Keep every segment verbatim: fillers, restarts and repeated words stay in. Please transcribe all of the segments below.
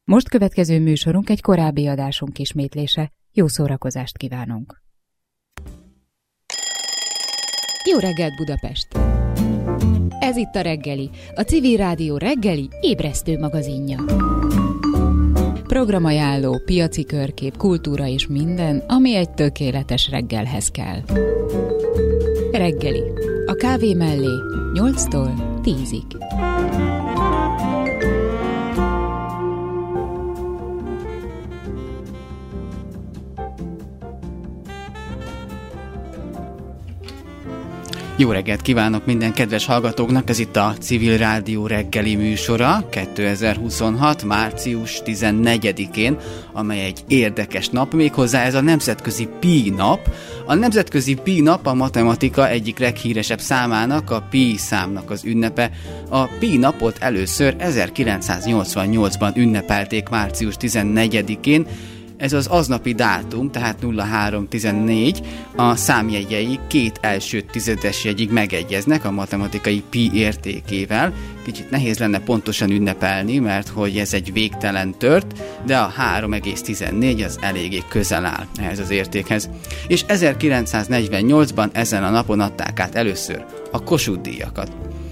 Most következő műsorunk egy korábbi adásunk ismétlése. Jó szórakozást kívánunk! Jó reggelt, Budapest! Ez itt a Reggeli, a Civil Rádió reggeli ébresztő magazinja. Programajánló, piaci körkép, kultúra és minden, ami egy tökéletes reggelhez kell. Reggeli, a kávé mellé nyolctól tízig. Jó reggelt kívánok minden kedves hallgatóknak, ez itt a Civil Rádió reggeli műsora kétezer-huszonhat. március tizennegyedikén, amely egy érdekes nap, méghozzá ez a Nemzetközi Pi nap. A Nemzetközi Pi nap a matematika egyik leghíresebb számának, a pi számnak az ünnepe. A Pi napot először ezerkilencszáznyolcvannyolcban ünnepelték március tizennegyedikén. Ez az aznapi dátum, tehát nulla három tizennégy, a számjegyei két első tizedes jegyig megegyeznek a matematikai pi értékével. Kicsit nehéz lenne pontosan ünnepelni, mert hogy ez egy végtelen tört, de a három egész tizennégy az eléggé közel áll ehhez az értékhez. És ezerkilencszáznegyvennyolcban ezen a napon adták át először a Kossuth-díjakat.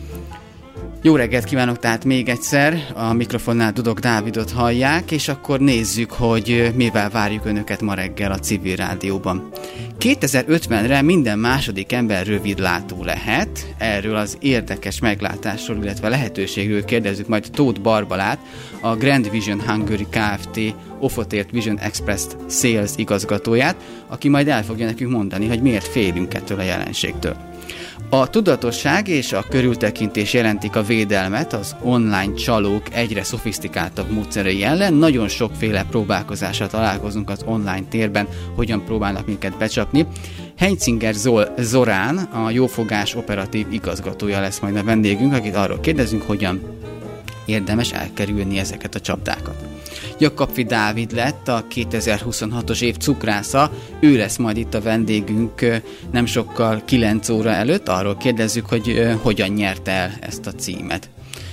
Jó reggelt kívánok tehát még egyszer, a mikrofonnál Dudok Dávidot hallják, és akkor nézzük, hogy mivel várjuk Önöket ma reggel a Civil Rádióban. kétezer-ötvenre minden második ember rövidlátó lehet, erről az érdekes meglátásról, illetve lehetőségről kérdezzük majd Tóth Barbalát, a Grand Vision Hungary Kft. Ofotért Vision Express Sales igazgatóját, aki majd el fogja nekünk mondani, hogy miért félünk ettől a jelenségtől. A tudatosság és a körültekintés jelentik a védelmet az online csalók egyre szofisztikáltabb módszerei ellen. Nagyon sokféle próbálkozással találkozunk az online térben, hogyan próbálnak minket becsapni. Heintzinger Zorán, a Jófogás operatív igazgatója lesz majd a vendégünk, akit arról kérdezünk, hogyan érdemes elkerülni ezeket a csapdákat. Jakabfi Dávid lett a kétezer-huszonhatos év cukrásza, ő lesz majd itt a vendégünk nem sokkal kilenc óra előtt, arról kérdezzük, hogy hogyan nyerte el ezt a címet.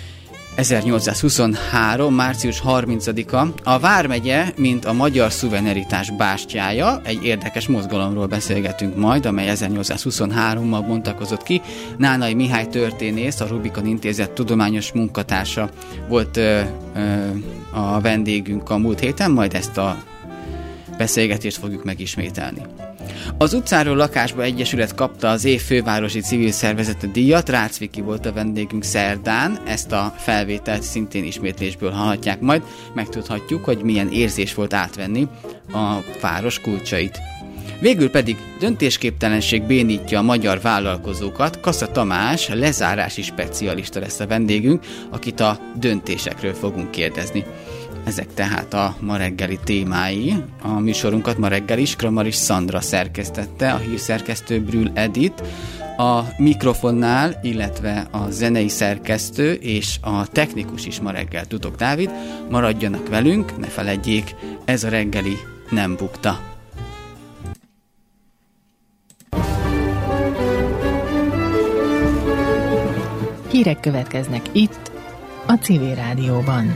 ezernyolcszázhuszonhárom. március harmincadika. A Vármegye, mint a magyar szuverenitás bástyája, egy érdekes mozgalomról beszélgetünk majd, amely ezernyolcszázhuszonhárommal bontakozott ki. Nánai Mihály történész, a Rubikon Intézet tudományos munkatársa volt ö, ö, a vendégünk a múlt héten, majd ezt a beszélgetést fogjuk megismételni. Az Utcáról Lakásba Egyesület kapta az év fővárosi civil szervezete díjat, Rácz Viki volt a vendégünk szerdán, ezt a felvételt szintén ismétlésből hallhatják majd, megtudhatjuk, hogy milyen érzés volt átvenni a város kulcsait. Végül pedig döntésképtelenség bénítja a magyar vállalkozókat, Kassa Tamás, lezárási specialista lesz a vendégünk, akit a döntésekről fogunk kérdezni. Ezek tehát a ma reggeli témái. A műsorunkat ma reggel is Kramaris Szandra szerkesztette, a hírszerkesztő Brül Edith, a mikrofonnál, illetve a zenei szerkesztő és a technikus is ma reggel Dudok Dávid. Maradjanak velünk, ne feledjék, ez a reggeli nem bukta. Hírek következnek itt, a Civil Rádióban.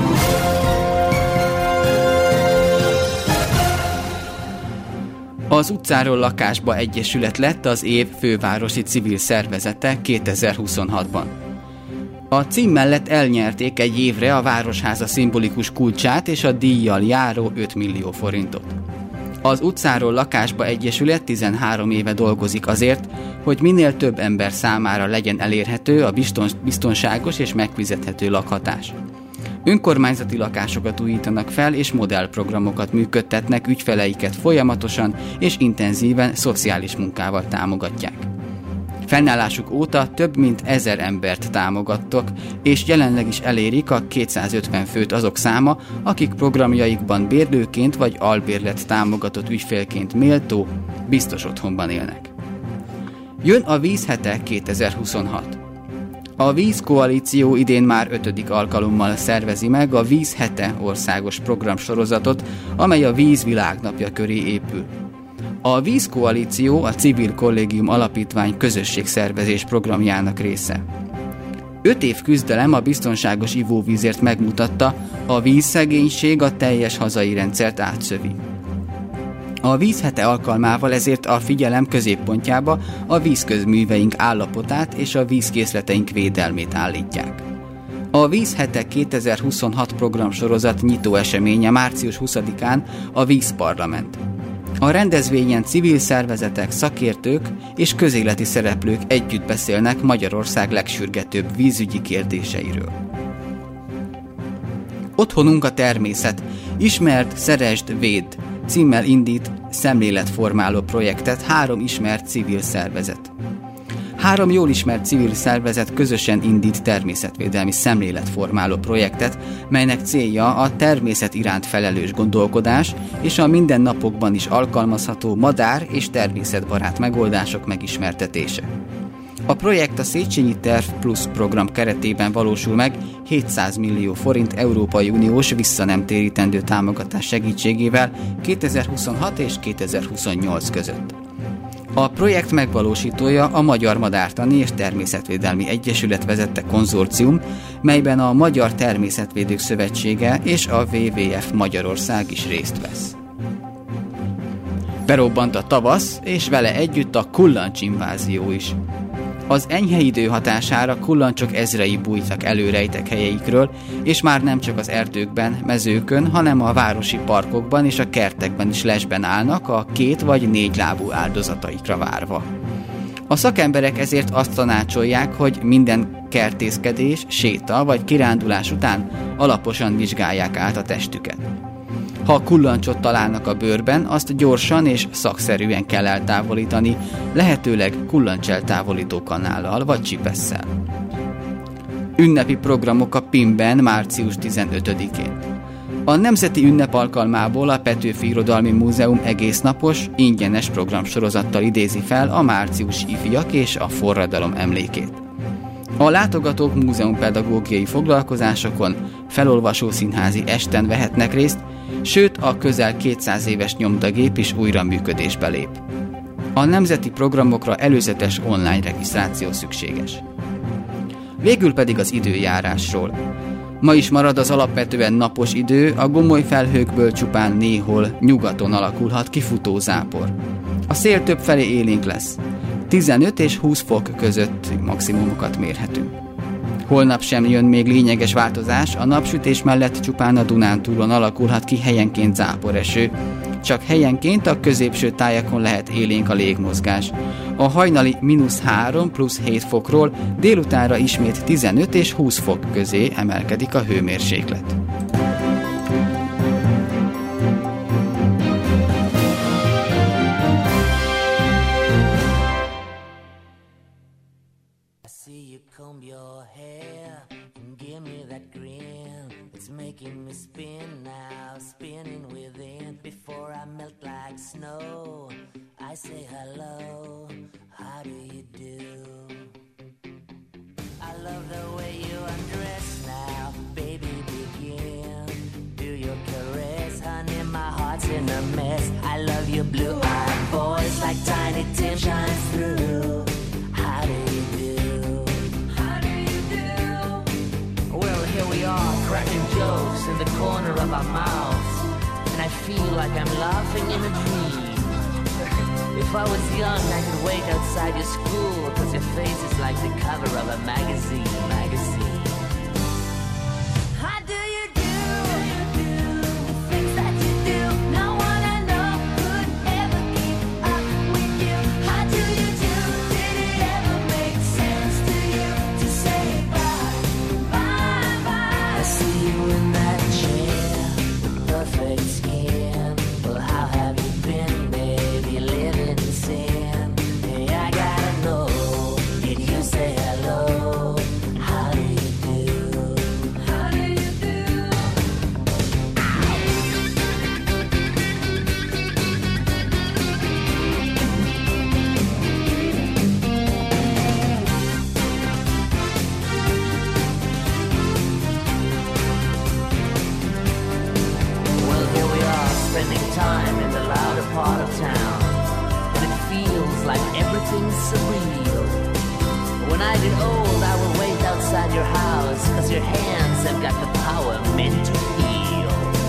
Az Utcáról Lakásba Egyesület lett az év fővárosi civil szervezete kétezer-huszonhatban. A cím mellett elnyerték egy évre a Városháza szimbolikus kulcsát és a díjjal járó öt millió forintot. Az Utcáról Lakásba Egyesület tizenhárom éve dolgozik azért, hogy minél több ember számára legyen elérhető a biztonságos és megfizethető lakhatás. Önkormányzati lakásokat újítanak fel, és modellprogramokat működtetnek, ügyfeleiket folyamatosan és intenzíven szociális munkával támogatják. Fennállásuk óta több mint ezer embert támogattak, és jelenleg is elérik a kétszázötven főt azok száma, akik programjaikban bérlőként vagy albérlet támogatott ügyfélként méltó, biztos otthonban élnek. Jön a Vízhete kétezer-huszonhat. A Vízkoalíció idén már ötödik alkalommal szervezi meg a Vízhete országos programsorozatot, amely a Víz világnapja köré épül. A Vízkoalíció a Civil Kollégium Alapítvány közösségszervezés programjának része. Öt év küzdelem a biztonságos ivóvízért megmutatta, a vízszegénység a teljes hazai rendszert átszövi. A vízhete alkalmával ezért a figyelem középpontjába a vízközműveink állapotát és a vízkészleteink védelmét állítják. A Vízhete kétezer-huszonhat programsorozat nyitó eseménye március huszadikán a Vízparlament. A rendezvényen civil szervezetek, szakértők és közéleti szereplők együtt beszélnek Magyarország legsürgetőbb vízügyi kérdéseiről. Otthonunk a természet, ismert, szeresd, védd címmel indít szemléletformáló projektet három ismert civil szervezet. Három jól ismert civil szervezet közösen indít természetvédelmi szemléletformáló projektet, melynek célja a természet iránt felelős gondolkodás és a mindennapokban is alkalmazható madár- és természetbarát megoldások megismertetése. A projekt a Széchenyi Terv Plus program keretében valósul meg hétszáz millió forint Európai Uniós visszanemtérítendő támogatás segítségével kétezer-huszonhat és kétezer-huszonnyolc között. A projekt megvalósítója a Magyar Madártani és Természetvédelmi Egyesület vezette konzorcium, melyben a Magyar Természetvédők Szövetsége és a dupla vé vé ef Magyarország is részt vesz. Berobbant a tavasz, és vele együtt a kullancsinvázió is. Az enyhe idő hatására kullancsok ezrei bújtak elő rejtek helyeikről, és már nem csak az erdőkben, mezőkön, hanem a városi parkokban és a kertekben is lesben állnak a két vagy négy lábú áldozataikra várva. A szakemberek ezért azt tanácsolják, hogy minden kertészkedés, séta vagy kirándulás után alaposan vizsgálják át a testüket. Ha kullancsot találnak a bőrben, azt gyorsan és szakszerűen kell eltávolítani, lehetőleg kullancseltávolító kanállal vagy csipesszel. Ünnepi programok a Pimben március tizenötödikén. A Nemzeti Ünnep alkalmából a Petőfi Irodalmi Múzeum egésznapos, ingyenes programsorozattal idézi fel a márciusi ifjak és a forradalom emlékét. A látogatók múzeumpedagógiai foglalkozásokon, felolvasó színházi esten vehetnek részt, sőt a közel kétszáz éves nyomdagép is újra működésbe lép. A nemzeti programokra előzetes online regisztráció szükséges. Végül pedig az időjárásról. Ma is marad az alapvetően napos idő, a gomoly felhőkből csupán néhol nyugaton alakulhat ki futózápor. A szél többfelé élénk lesz. tizenöt és húsz fok között maximumokat mérhetünk. Holnap sem jön még lényeges változás, a napsütés mellett csupán a Dunántúlon alakulhat ki helyenként záporeső, csak helyenként a középső tájakon lehet élénk a légmozgás. A hajnali mínusz három plusz hét fokról délutánra ismét tizenöt és húsz fok közé emelkedik a hőmérséklet. Making me spin now, spinning within. Before I melt like snow, I say hello, how do you do? I love the way you undress now, baby begin. Do your caress, honey, my heart's in a mess. I love your blue-eyed voice like Tiny Tim shines through. How do you do? How do you do? Well, here we are, cracking jokes in the corner of our mouths, and I feel like I'm laughing in a dream. If I was young, I could wait outside your school, cause your face is like the cover of a magazine, magazine. How do you do? The things that you do, no one I know could ever keep up with you. How do you do? Did it ever make sense to you to say bye, bye, bye? I see you in that chair, with perfect skin. Well, how have you been, baby, living in sin? Hey, I gotta know, did you say hello? How do you do? How do you do? Well, here we are, spending time in the louder part of town, and it feels like everything's surreal. When I get old, I will wait outside your your hands have got the power meant to heal.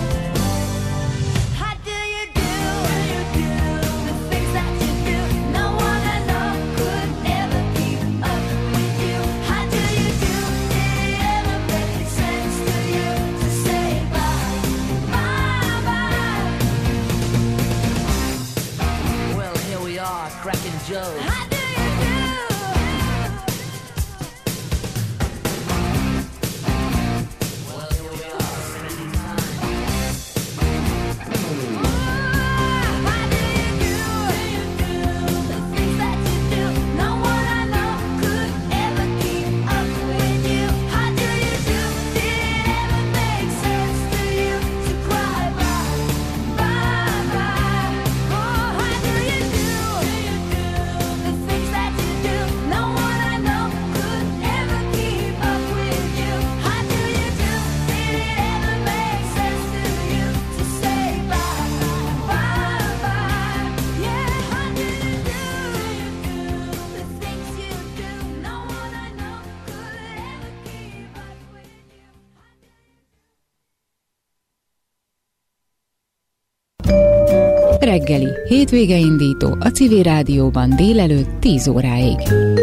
How do you do, you do the things that you do? No one I know could ever keep up with you. How do you do? Did it ever make sense to you to say bye, bye, bye? Well, here we are, cracking jokes. How do you do? Well, here we are, spending time. How do you do? The things that you do, no one I know could ever keep up with you. How do you do? Did it ever make sense to you to cry bye, bye, bye? Oh, how do you do? The things that you do, no one I know could ever keep up with you. How do you do? Did it ever make sense to you to say bye, bye, bye? Yeah, how do you do? The things you do, no one I know could ever keep up with you. Reggeli, hétvége indító a Civil Rádióban délelőtt tíz óráig.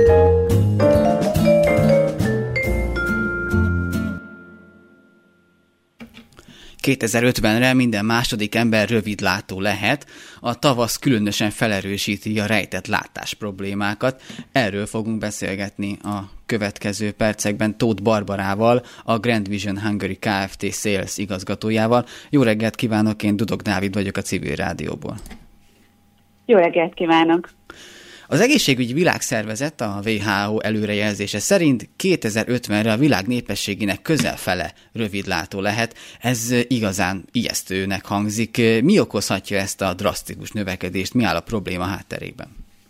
kétezer-ötvenre minden második ember rövidlátó lehet, a tavasz különösen felerősíti a rejtett látás problémákat. Erről fogunk beszélgetni a következő percekben Tóth Barbarával, a Grand Vision Hungary Kft. Sales igazgatójával. Jó reggelt kívánok, én Dudok Dávid vagyok a Civil Rádióból. Jó reggelt kívánok! Az Egészségügyi Világszervezet, a dupla vé há ó előrejelzése szerint kétezer-ötvenre a világ népességének közel fele rövidlátó lehet. Ez igazán ijesztőnek hangzik. Mi okozhatja ezt a drasztikus növekedést? Mi áll a probléma hátterében?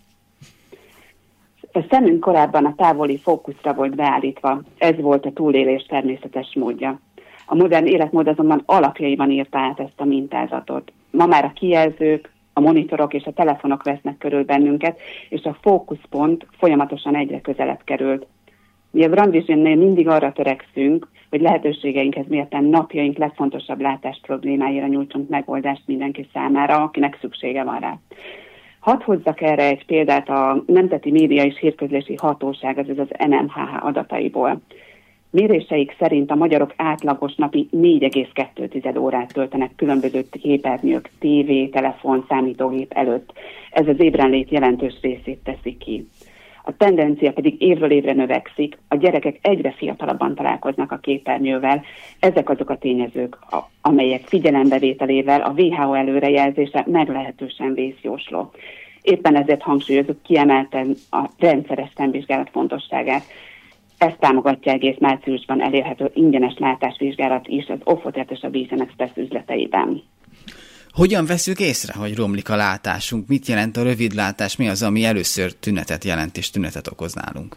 A szemünk korábban a távoli fókuszra volt beállítva. Ez volt a túlélés természetes módja. A modern életmód azonban alapjaiban írta át ezt a mintázatot. Ma már a kijelzők, a monitorok és a telefonok vesznek körül bennünket, és a fókuszpont folyamatosan egyre közelebb került. Mi a Grand Visionnél mindig arra törekszünk, hogy lehetőségeinkhez mérten napjaink legfontosabb látás problémáira nyújtsunk megoldást mindenki számára, akinek szüksége van rá. Hadd hozzak erre egy példát a Nemzeti Média és Hírközlési Hatóság, azaz az en em há há adataiból. Méréseik szerint a magyarok átlagos napi négy egész kettő órát töltenek különböző képernyők, tévé, telefon, számítógép előtt. Ez az ébrenlét jelentős részét teszi ki. A tendencia pedig évről évre növekszik, a gyerekek egyre fiatalabban találkoznak a képernyővel. Ezek azok a tényezők, amelyek figyelembevételével a dupla vé há ó előrejelzése meglehetősen vészjósló. Éppen ezért hangsúlyozunk kiemelten a rendszeres szemvizsgálat fontosságát. Ezt támogatja egész márciusban elérhető ingyenes látásvizsgálat is az Ofotert és a Vision Express üzleteiben. Hogyan veszük észre, hogy romlik a látásunk? Mit jelent a rövidlátás? Mi az, ami először tünetet jelent és tünetet okoz nálunk?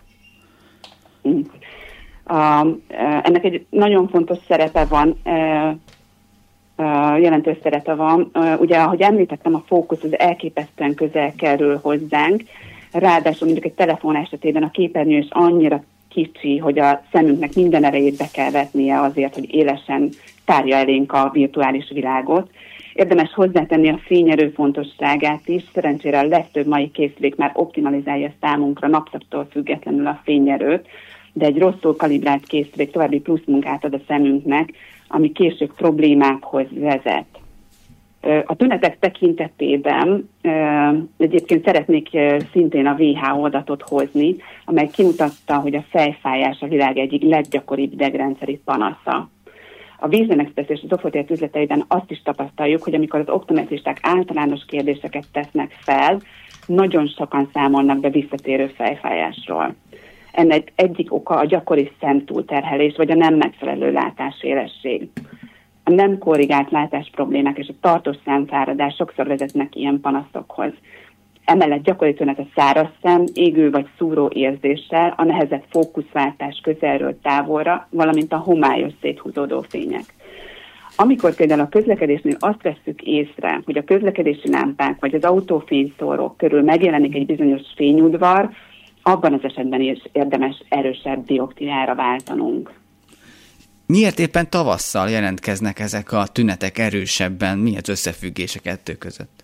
A, ennek egy nagyon fontos szerepe van, jelentős szerepe van. Ugye, ahogy említettem, a fókusz az elképesztően közel kerül hozzánk, ráadásul mondjuk egy telefon esetében a képernyő is annyira kicsi, hogy a szemünknek minden erejét be kell vetnie azért, hogy élesen tárja elénk a virtuális világot. Érdemes hozzátenni a fényerő fontosságát is. Szerencsére a legtöbb mai készülék már optimalizálja számunkra napszakitól függetlenül a fényerőt, de egy rosszul kalibrált készülék további plusz munkát ad a szemünknek, ami később problémákhoz vezet. A tünetek tekintetében egyébként szeretnék szintén a dupla vé há ó adatot hozni, amely kimutatta, hogy a fejfájás a világ egyik leggyakoribb idegrendszeri panasza. A Vision Express és az Ofotert üzleteiben azt is tapasztaljuk, hogy amikor az optometristák általános kérdéseket tesznek fel, nagyon sokan számolnak be visszatérő fejfájásról. Ennek egyik oka a gyakori szemtúlterhelés, vagy a nem megfelelő látásélesség. A nem korrigált látásproblémák és a tartós szemfáradás sokszor vezetnek ilyen panaszokhoz. Emellett gyakori tünet a száraz szem, égő vagy szúró érzéssel, a nehezebb fókuszváltás közelről távolra, valamint a homályos széthúzódó fények. Amikor például a közlekedésnél azt vesszük észre, hogy a közlekedési lámpák vagy az autófényszórók körül megjelenik egy bizonyos fényudvar, abban az esetben is érdemes erősebb dioptriára váltanunk. Miért éppen tavasszal jelentkeznek ezek a tünetek erősebben? Mi az összefüggés a kettő között?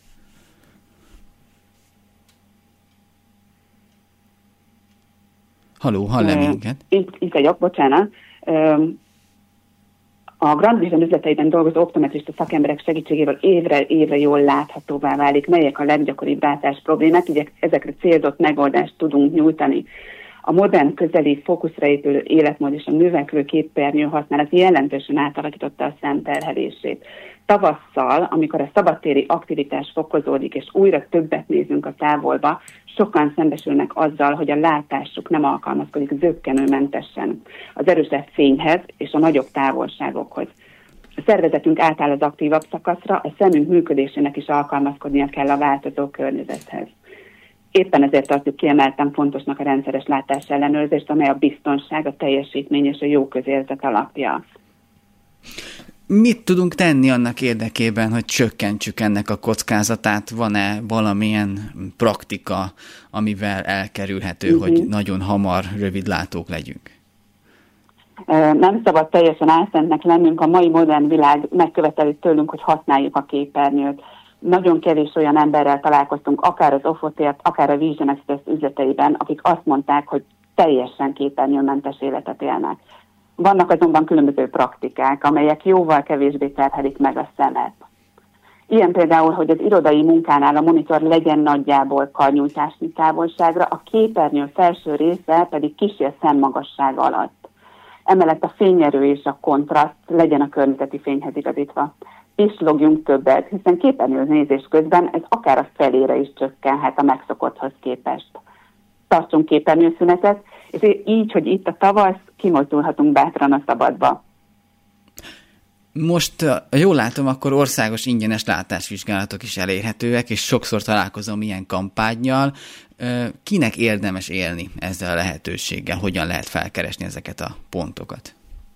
Haló, hall-e minket? Itt, itt vagyok, bocsánat. A Grand Vision üzleteiben dolgozó optometrista szakemberek segítségével évre évre jól láthatóvá válik, melyek a leggyakoribb látás problémák, így ezekre célzott megoldást tudunk nyújtani. A modern, közeli, fókuszra épülő életmód és a növekvő képernyő használat jelentősen átalakította a szem terhelését. Tavasszal, amikor a szabadtéri aktivitás fokozódik, és újra többet nézünk a távolba, sokan szembesülnek azzal, hogy a látásuk nem alkalmazkodik zökkenőmentesen az erősebb fényhez és a nagyobb távolságokhoz. A szervezetünk átáll az aktívabb szakaszra, a szemünk működésének is alkalmazkodnia kell a változó környezethez. Éppen ezért tartjuk kiemelten fontosnak a rendszeres látás ellenőrzést, amely a biztonság, a teljesítmény és a jó közérzet alapja. Mit tudunk tenni annak érdekében, hogy csökkentsük ennek a kockázatát? Van-e valamilyen praktika, amivel elkerülhető, uh-huh. hogy nagyon hamar rövidlátók legyünk? Nem szabad teljesen álszentnek lennünk, a mai modern világ megköveteli tőlünk, hogy használjuk a képernyőt. Nagyon kevés olyan emberrel találkoztunk, akár az Ofotért, akár a Vision Express üzleteiben, akik azt mondták, hogy teljesen képernyőmentes életet élnek. Vannak azonban különböző praktikák, amelyek jóval kevésbé terhelik meg a szemet. Ilyen például, hogy az irodai munkánál a monitor legyen nagyjából karnyújtásnyi távolságra, a képernyő felső része pedig kísér szemmagasság alatt. Emellett a fényerő és a kontraszt legyen a környezeti fényhez igazítva. Pislogjunk többet, hiszen képernyőnézés közben ez akár a felére is csökkenhet a megszokotthoz képest. Tartsunk képernyőszünetet, és így, hogy itt a tavasz, kimozdulhatunk bátran a szabadba. Most, jól látom, akkor országos ingyenes látásvizsgálatok is elérhetőek, és sokszor találkozom ilyen kampánnyal. Kinek érdemes élni ezzel a lehetőséggel? Hogyan lehet felkeresni ezeket a pontokat?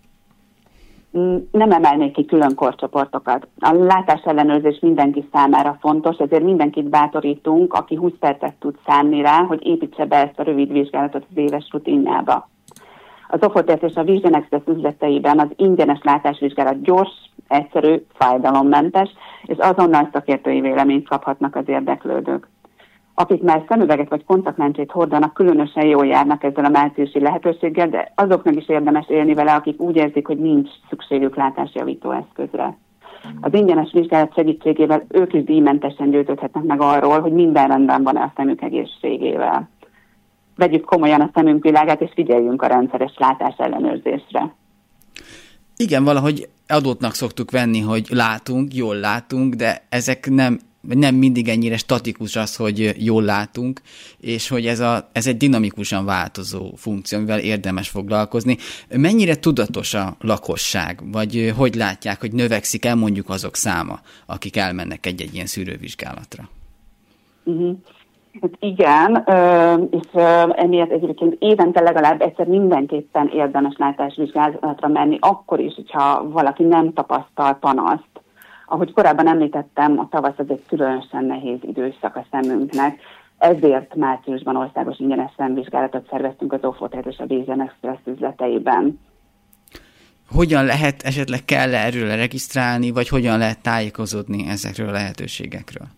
Nem emelnék ki külön korcsoportokat. A látásellenőrzés mindenki számára fontos, ezért mindenkit bátorítunk, aki húsz percet tud szánni rá, hogy építse be ezt a rövid vizsgálatot az éves rutinjába. Az Ofotért és a Vision Express üzleteiben az ingyenes látásvizsgálat gyors, egyszerű, fájdalommentes, és azonnal szakértői véleményt kaphatnak az érdeklődők. Akik már szemüveget vagy kontaktlencsét hordanak, különösen jól járnak ezzel a márciusi lehetőséggel, de azoknak is érdemes élni vele, akik úgy érzik, hogy nincs szükségük látásjavító eszközre. Az ingyenes vizsgálat segítségével ők is díjmentesen győződhetnek meg arról, hogy minden rendben van a szemük egészségével. Vegyük komolyan a szemünk világát, és figyeljünk a rendszeres látás ellenőrzésre. Igen, valahogy adottnak szoktuk venni, hogy látunk, jól látunk, de ezek nem, nem mindig ennyire statikus az, hogy jól látunk, és hogy ez, a, ez egy dinamikusan változó funkció, amivel érdemes foglalkozni. Mennyire tudatos a lakosság, vagy hogy látják, hogy növekszik el mondjuk azok száma, akik elmennek egy-egy ilyen szűrővizsgálatra? Uh-huh. Hát igen, és emiatt egyébként évente legalább egyszer mindenképpen érdemes látásvizsgálatra menni, akkor is, hogyha valaki nem tapasztal panaszt. Ahogy korábban említettem, a tavasz az egy különösen nehéz időszak a szemünknek, ezért márciusban országos ingyenes szemvizsgálatot szerveztünk az Ofotért és a Vision Express üzleteiben. Hogyan lehet, esetleg kell erről regisztrálni, vagy hogyan lehet tájékozódni ezekről a lehetőségekről?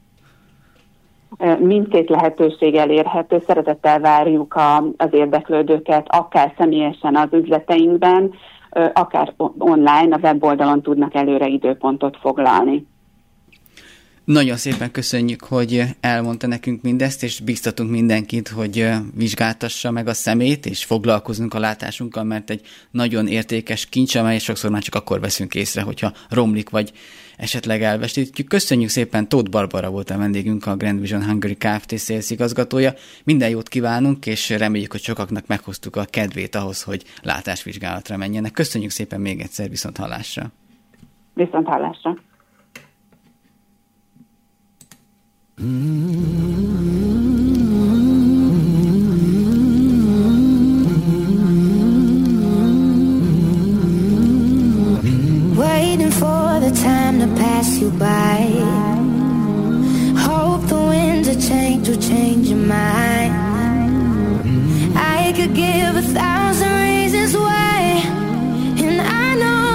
Mindkét lehetőség elérhető, szeretettel várjuk a, az érdeklődőket, akár személyesen az üzleteinkben, akár online, a weboldalon tudnak előre időpontot foglalni. Nagyon szépen köszönjük, hogy elmondta nekünk mindezt, és biztatunk mindenkit, hogy vizsgáltassa meg a szemét, és foglalkoznunk a látásunkkal, mert egy nagyon értékes kincs, amely sokszor már csak akkor veszünk észre, hogyha romlik, vagy esetleg elveszítjük. Köszönjük szépen, Tóth Barbara volt a vendégünk, a Grand Vision Hungary Kft. Sales igazgatója. Minden jót kívánunk, és reméljük, hogy sokaknak meghoztuk a kedvét ahhoz, hogy látásvizsgálatra menjenek. Köszönjük szépen még egyszer, viszont hallásra. Viszont hallásra. Waiting for the time to pass you by. Hope the winds of change will change your mind. I could give a thousand reasons why, and I know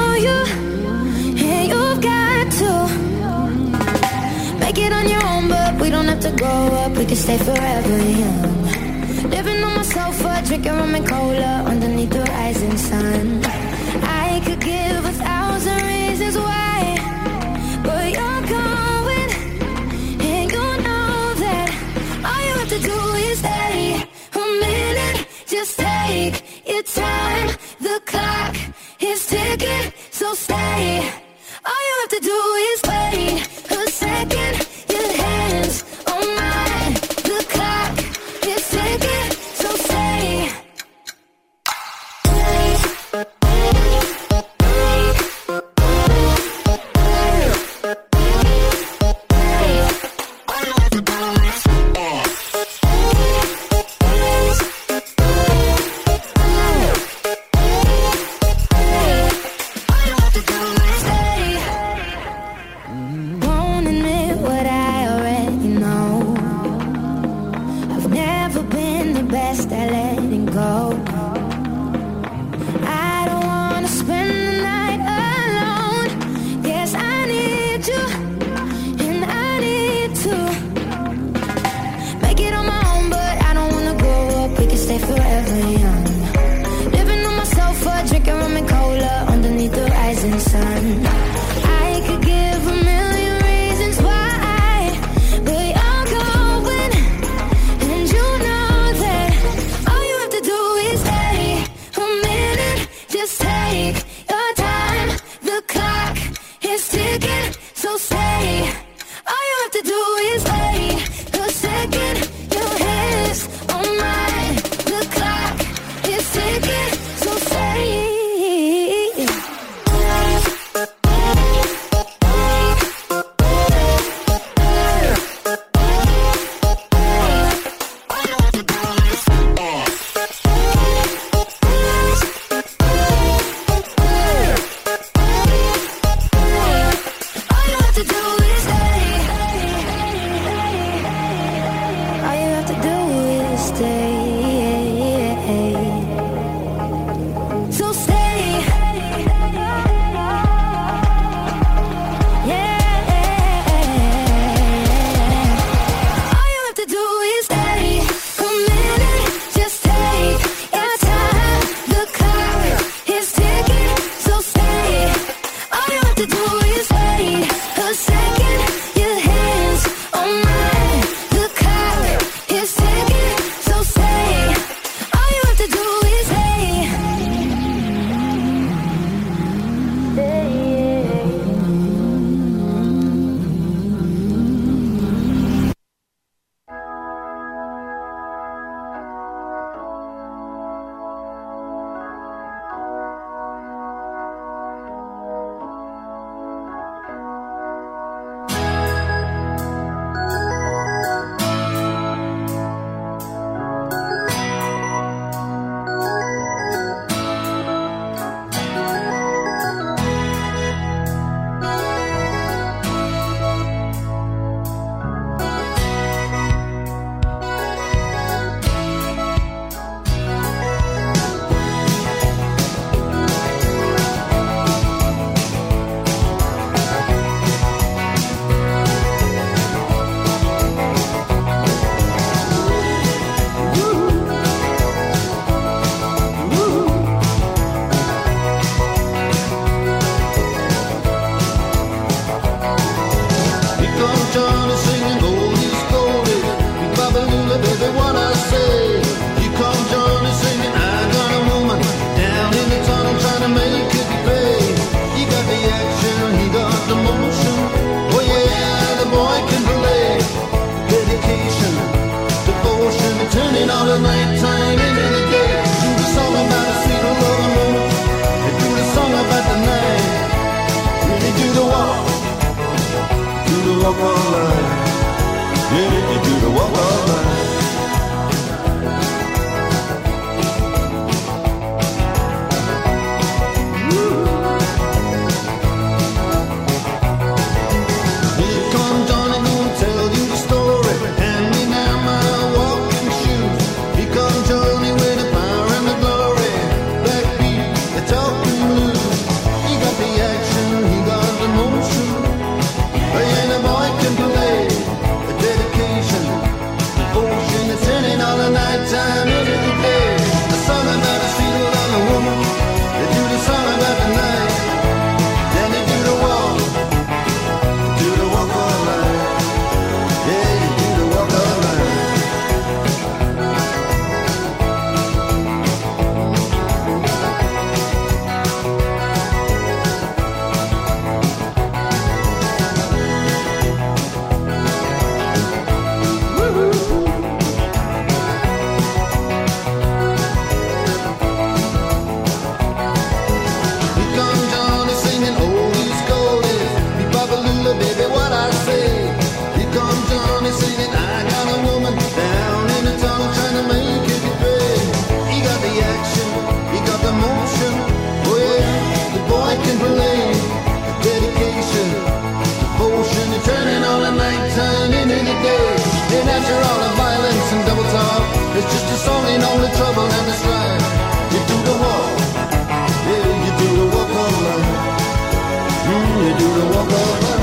stay forever young. Living on my sofa, drinking rum and cola underneath the rising sun. I could give a thousand reasons why, but you're going, and you know that all you have to do is stay a minute. Just take your time. The clock is ticking, so stay. All you have to do is wait a second. Your hands on mine. The clock is ticking, so stay. Won't admit what It's just a song, ain't only trouble and the strife. You do the walk, yeah, you do the walk of life. Mm, you do the walk of life.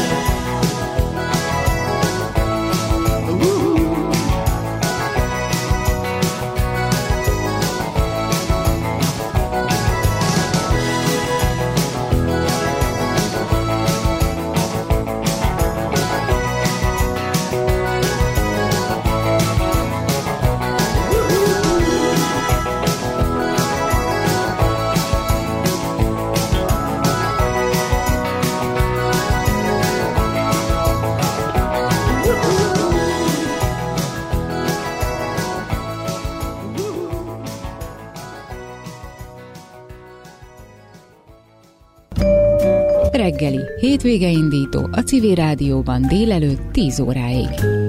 Reggeli, hétvége indító a Civil Rádióban délelőtt tíz óráig.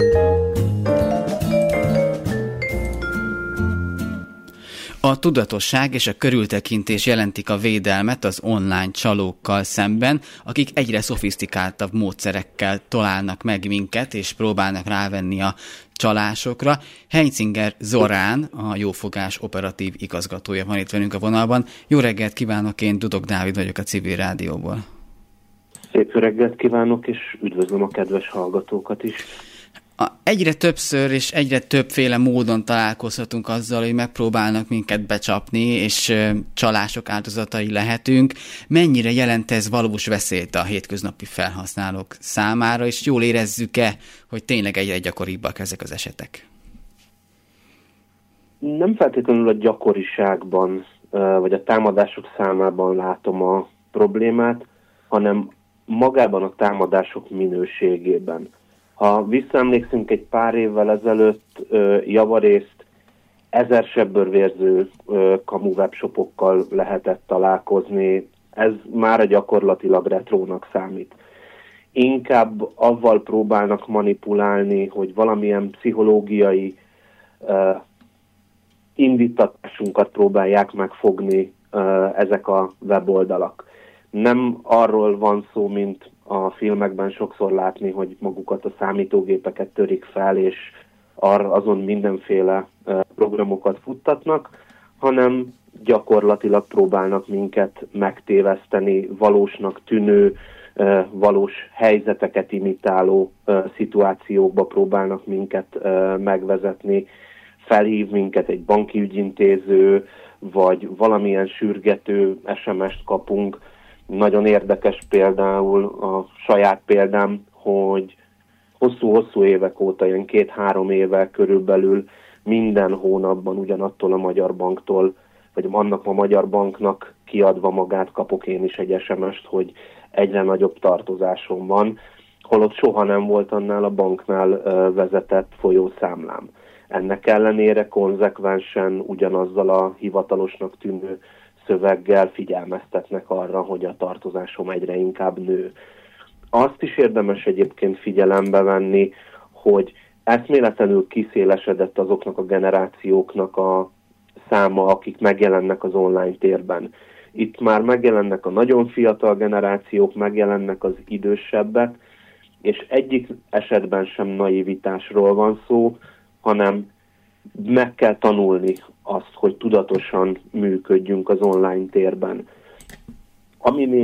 A tudatosság és a körültekintés jelentik a védelmet az online csalókkal szemben, akik egyre szofisztikáltabb módszerekkel találnak meg minket, és próbálnak rávenni a csalásokra. Heinzinger Zorán, a Jófogás operatív igazgatója van itt velünk a vonalban. Jó reggelt kívánok, én Dudok Dávid vagyok a Civil Rádióból. Szép reggelt kívánok, és üdvözlöm a kedves hallgatókat is. A, egyre többször és egyre többféle módon találkozhatunk azzal, hogy megpróbálnak minket becsapni, és ö, csalások áldozatai lehetünk. Mennyire jelent ez valós veszélyt a hétköznapi felhasználók számára, és jól érezzük-e, hogy tényleg egyre gyakoribbak ezek az esetek? Nem feltétlenül a gyakoriságban, vagy a támadások számában látom a problémát, hanem magában a támadások minőségében. Ha visszaemlékszünk egy pár évvel ezelőtt, javarészt ezer sebből-vérző kamu webshopokkal lehetett találkozni, ez már gyakorlatilag retrónak számít. Inkább avval próbálnak manipulálni, hogy valamilyen pszichológiai uh, indítatásunkat próbálják megfogni uh, ezek a weboldalak. Nem arról van szó, mint a filmekben sokszor látni, hogy magukat a számítógépeket törik fel, és ar- azon mindenféle uh, programokat futtatnak, hanem gyakorlatilag próbálnak minket megtéveszteni, valósnak tűnő, uh, valós helyzeteket imitáló uh, szituációkba próbálnak minket uh, megvezetni, felhív minket egy banki ügyintéző, vagy valamilyen sürgető es em est kapunk. Nagyon érdekes például a saját példám, hogy hosszú-hosszú évek óta, ilyen két-három éve körülbelül minden hónapban ugyanattól a Magyar Banktól, vagy annak a Magyar Banknak kiadva magát kapok én is egy es em est, hogy egyre nagyobb tartozásom van, holott soha nem volt annál a banknál vezetett folyószámlám. Ennek ellenére konzekvensen ugyanazzal a hivatalosnak tűnő szöveggel figyelmeztetnek arra, hogy a tartozásom egyre inkább nő. Azt is érdemes egyébként figyelembe venni, hogy eszméletlenül kiszélesedett azoknak a generációknak a száma, akik megjelennek az online térben. Itt már megjelennek a nagyon fiatal generációk, megjelennek az idősebbek, és egyik esetben sem naivitásról van szó, hanem meg kell tanulni azt, hogy tudatosan működjünk az online térben. Ami még